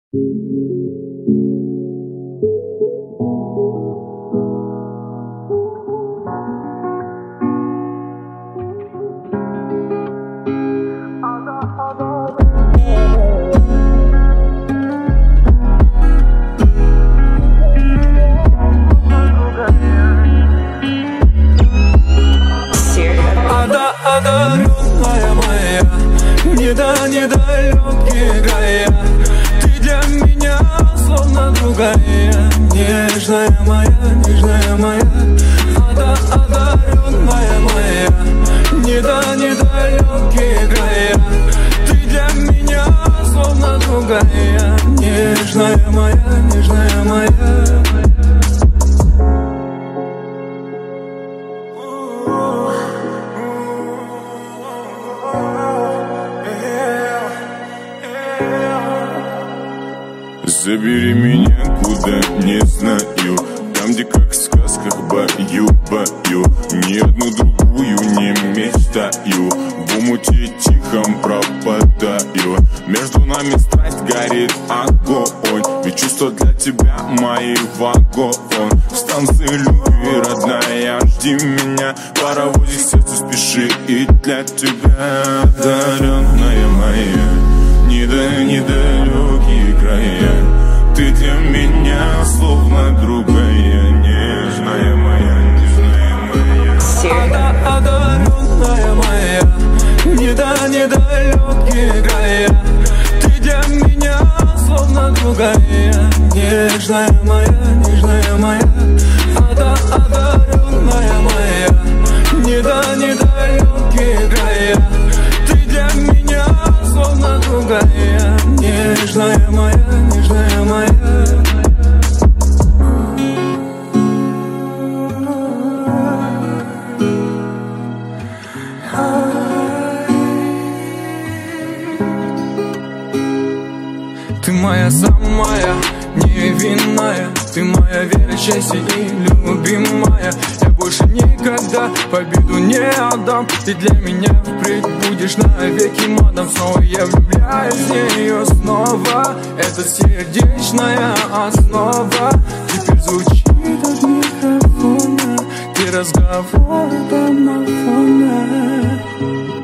Одаренная моя, недалекие края, ты для меня словно другая, нежная моя, одаренная моя, недалекие края, ты для меня словно другая, нежная моя, нежная моя. Забери меня куда не знаю, там, где как в сказках бою. Ни одну другую не мечтаю, в умуте тихом пропадаю. Между нами страсть горит огонь, ведь чувства для тебя мои вагон. Станция любви, родная, жди меня, паровозик сердце спешит для тебя. Одаренная моя, недалекие края, ты для меня словно другая, нежная моя, нежная моя. Одаренная моя, недалекие края, ты для меня словно другая, нежная моя, нежная моя. Одаренная моя, недалекие края, ты для меня словно другая, нежная моя, нежная моя. Ты моя самая невинная, ты моя верящая и любимая. Я больше никогда победу не отдам, ты для меня впредь будешь навеки мадам. Снова я влюбляюсь в нее снова, это сердечная основа. Теперь звучит от микрофона, ты разговор домофона.